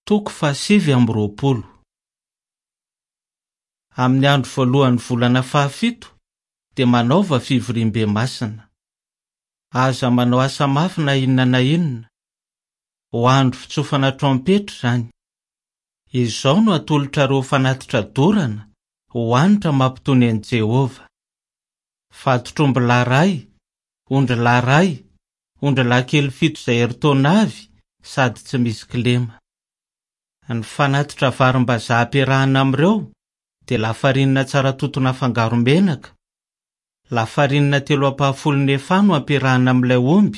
Toko 720. Amin'ny andro voalohan'ny volana 7 dia manaova fivorim-be masina. Aza manao asa mafy na inona na inona. Ho andro fitsofana trompetra zany. Izao no atolotrareo fanatitra dorana ho anitra mampitony an'i Jehova. Fatotromby lahy ray, ondry lahy kely 7 izay eri-taona avy sady tsy misy kilema. Ny fanatitra varim-bazaha ampiarahana am'ireo dia lafarinina tsara totona afangaro-menaka, lafarinina 350 no ampiarahana am'ilay omby,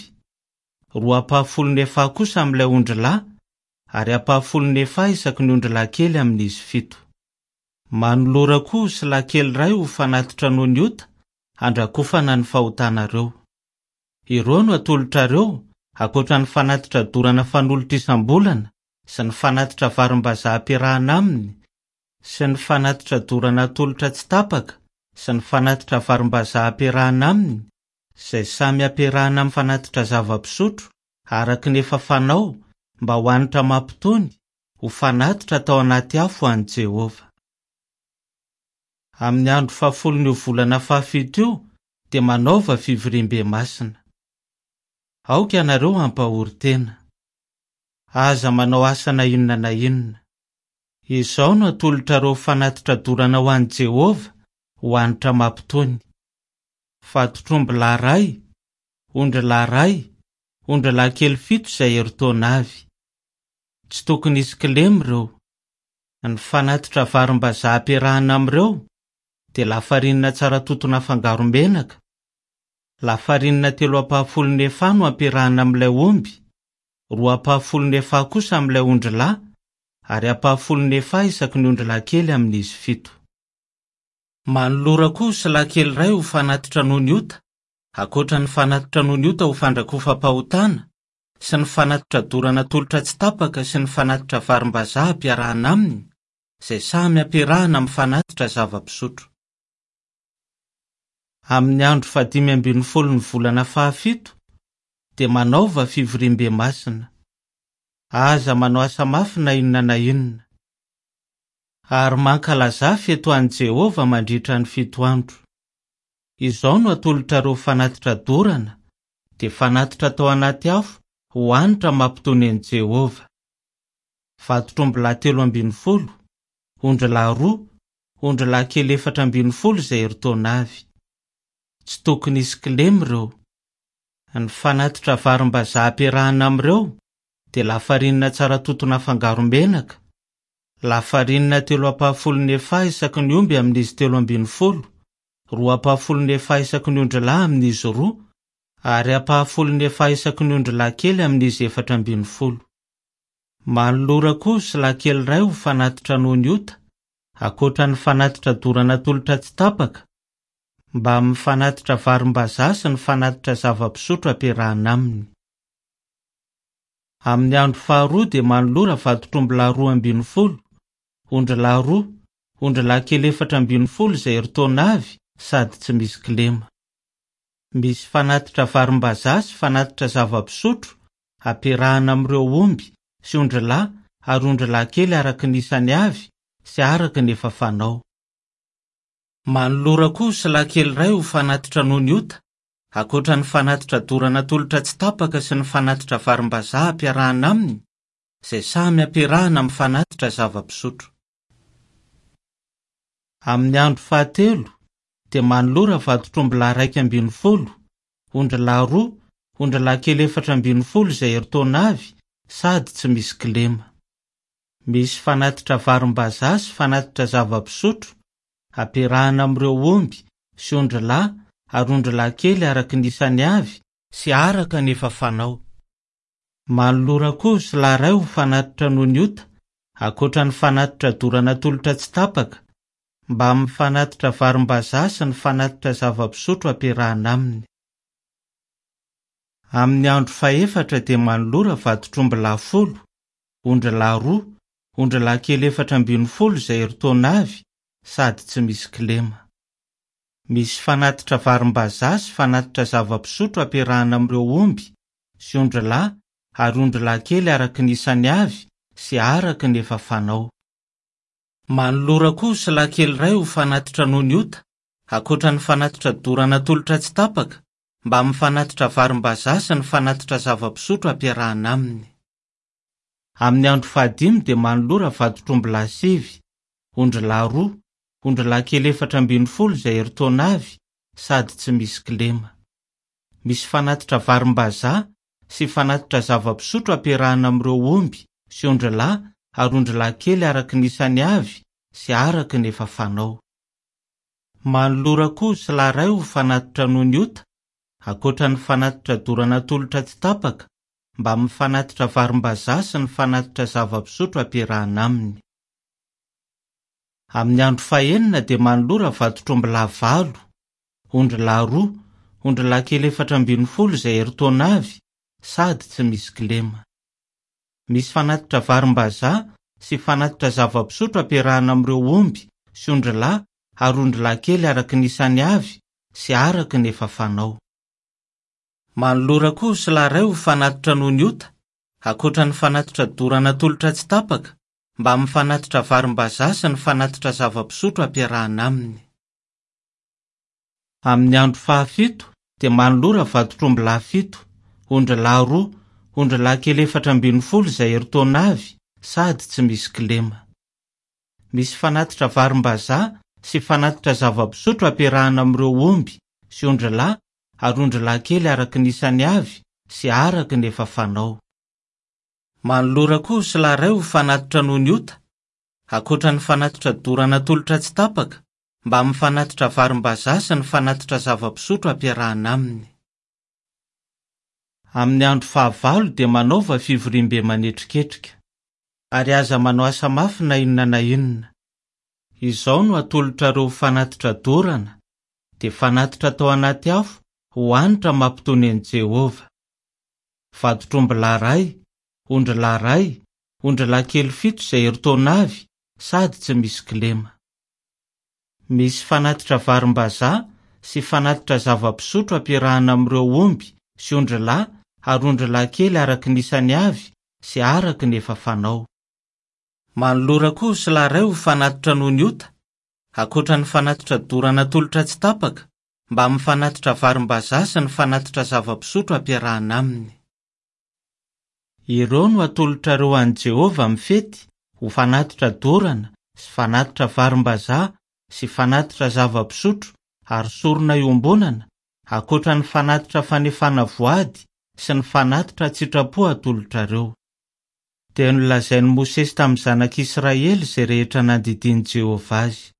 250 kosa am'ilay ondry lahy, ary 50 isaky ny ondry lahy kely amin'izy 7. Manolora koa sy lahy kely ray ho fanatitra noho ny ota, andrakofana ny fahotanareo. Ireo no atolotrareo akoatra ny fanatitra dorana fanolotra isam-bolana sy ny fanatitra varim-bazaha ampiarahana aminy, sy ny fanatitra dorana atolotra tsy tapaka sy ny fanatitra varim-bazaha ampiarahana aminy, izay samy ampiarahana amin'ny fanatitra zava-pisotro araky ny efa fanao mba ho anitra mampitony ho fanatitra tao anaty afo an'i Jehova. Amin'ny andro 10 volana 7 io dia manaova fivorim-be masina. Aoka ianareo ampahory-tena. Aza manao asa na inona na inona. Izao no atolotrareo fanatitra dorana ho an'i Jehova ho anitra mampitony. Fatotromby lahy ray, ondry lahy kely 7 izay eri-taona avy. Tsy tokony hisy kilema ireo. Ny fanatitra varim-bazaha ampiarahana am'ireo dia lafarinina tsara totona afangaro-menaka, lafarinina 350 no ampiarahana am'ilay omby, 250 kosa am'ilay ondry lahy, ary 50 isaky ny ondry lahy kely amin'izy 7. Manolora koa sy lahy kely ray ho fanatitra noho ny ota, akoatra ny fanatitra noho ny ota ho fandrakofam-pahotana, sy ny fanatitra dorana tolotra tsy tapaka sy ny fanatitra varim-bazaha ampiarahana aminy, izay samy ampiarahana amin'ny fanatitra zava-pisotro. Amin'ny andro 15 ny volana 7 dia manaova fivorim-be masina. Aza manao asa mafy na inona na inona. Ary mankalaza feto an'i Jehova mandritra ny 7 andro. Izao no atolotrareo fanatitra dorana dia fanatitra tao anaty afo ho anitra mampitony an'i Jehova. Fatotromby lahy 13, ondry lahy 2, ondry lahy kely 14 izay eri-taona avy. Tsy tokony hisy kilema ireo. Ny fanatitra varim-bazaha ampiarahana am'ireo dia lafarinina tsara totona afangaro-menaka, lafarinina 350 isaky ny omby amin'izy 13, 250 isaky ny ondry lahy amin'izy 2, ary 50 isaky ny ondry lahy kely amin'izy 14. Manolora koa sy lahy kely ray ho fanatitra noho ny ota, akoatra ny fanatitra dorana tolotra tsy tapaka, mba amin'ny fanatitra varim-bazaha sy ny fanatitra zava-pisotro ampiarahana aminy. Amin'ny andro 2 dia manolora fatotromby lahy 12, ondry lahy 2, ondry lahy kely 14 izay eri-taona avy sady tsy misy kilema. Misy fanatitra varim-bazaha sy fanatitra zava-pisotro ampiarahana am'ireo omby sy ondry lahy ary ondry lahy kely araky ny isany avy sy araky ny efa fanao. Manolora koa sy lahy kely ray ho fanatitra noho ny ota, akoatra ny fanatitra dorana tolotra tsy tapaka sy ny fanatitra varim-bazaha ampiarahana aminy, izay samy ampiarahana amin'ny fanatitra zava-pisotro. Amin'ny andro 7 dia manolora fatotromby lahy 12, ondry lahy 2, ondry lahy kely 14 izay eri-taona avy sady tsy misy kilema. Misy fanatitra varim-bazaha sy fanatitra zava-pisotro ampiarahana am'ireo omby sy ondry lahy ary ondry lahy kely araky ny isany avy sy araka ny efa fanao. Manolora koa sy lahy ray ho fanatitra noho ny ota, akoatra ny fanatitra dorana tolotra tsy tapaka, mba amin'ny fanatitra varim-bazaha sy ny fanatitra zava-pisotro ampiarahana aminy. Amin'ny andro 4 dia manolora fatotromby lahy 10, ondry lahy 2, ondry lahy kely 14 izay eri-taona avy sady tsy misy kilema. Misy fanatitra varim-bazaha sy fanatitra zava-pisotro ampiarahana am'ireo omby sy ondry lahy ary ondry lahy kely araky ny isany avy sy araky ny efa fanao. Manolora kosa lahy ray ho fanatitra noho ny ota, akoatra ny fanatitra dorana tolotra tsy tapaka, mba mifanatitra varim-bazaha sy ny fanatitra zava-pisotro ampiarahana aminy. Amin'ny andro 15 dia manolora vatotr'ombilahy 7, ondrilahy 2, ondrilahy kely 410 izay herintaona avy, sady tsy misy kilema. Misy fanatitra varim-bazaha sy fanatitra zava-pisotro ampiarahana amin'ireo omby sy ondrilahy ary ondrilahy kely araky ny isany avy sy araky ny efa fanao. Manolora kosa lahy ray ho fanatitra noho ny ota, akoatra ny fanatitra dorana tolotra tsy tapaka, mba mifanatitra varim-bazaha sy ny fanatitra zava-pisotro ampiarahana aminy. Amin'ny andro 9 dia manolora vatotr'ombilahy 8, ondrilahy 2, ondrilahy kely 410 izay herintaona avy, sady tsy misy kilema. Misy fanatitra varim-bazaha sy fanatitra zava-pisotro ampiarahana amin'ireo omby sy ondrilahy ary ondrilahy kely araky ny isany avy sy araky ny efa fanao. Manolora kosa lahy ray ho fanatitra noho ny ota, akoatra ny fanatitra dorana tolotra tsy tapaka, mba mifanatitra varim-bazaha sy ny fanatitra zava-pisotro ampiarahana aminy. Amin'ny andro 17 dia manolora vatotr'ombilahy 7, ondrilahy 2, ondrilahy kely 410 izay herintaona avy, sady tsy misy kilema. Misy fanatitra varim-bazaha sy fanatitra zava-pisotro ampiarahana amin'ireo omby sy ondrilahy ary ondrilahy kely araky ny isany avy sy araky ny efa fanao. Manolora kosa lahy ray ho fanatitra noho ny ota, akoatra ny fanatitra dorana tolotra tsy tapaka, mba mifanatitra varim-bazaha sy ny fanatitra zava-pisotro ampiarahana aminy. Amin'ny andro 19 dia manaova fivoriam-be manetriketrika, ary aza manao asa mafy na inona na inona. Izao no atolotra ireo fanatitra dorana, dia fanatitra tao anaty afo ho anitra mampitony an'i Jehova. Vatotr'ombilahy ray, ondrilahy ray, ondrilahy kely 7 izay herintaona avy, sady tsy misy kilema. Misy fanatitra varim-bazaha sy fanatitra zava-pisotro ampiarahana amin'ireo omby sy ondrilahy ary ondrilahy kely araky ny isany avy sy araky ny efa fanao. Manolora kosa lahy ray ho fanatitra noho ny ota, akoatra ny fanatitra dorana tolotra tsy tapaka, mba mifanatitra varim-bazaha sy ny fanatitra zava-pisotro ampiarahana aminy. Ireo no atolotrareo an'i Jehova amin'ny fety ho fanatitra dorana sy fanatitra varim-bazaha sy fanatitra zava-pisotro ary sorona iombonana, akoatra ny fanatitra fanefana voady sy ny fanatitra tsitrapo atolotrareo. Dia nolazain'i Mosesy tamin'ny zanak'Israely izay rehetra nandidian'i Jehova azy.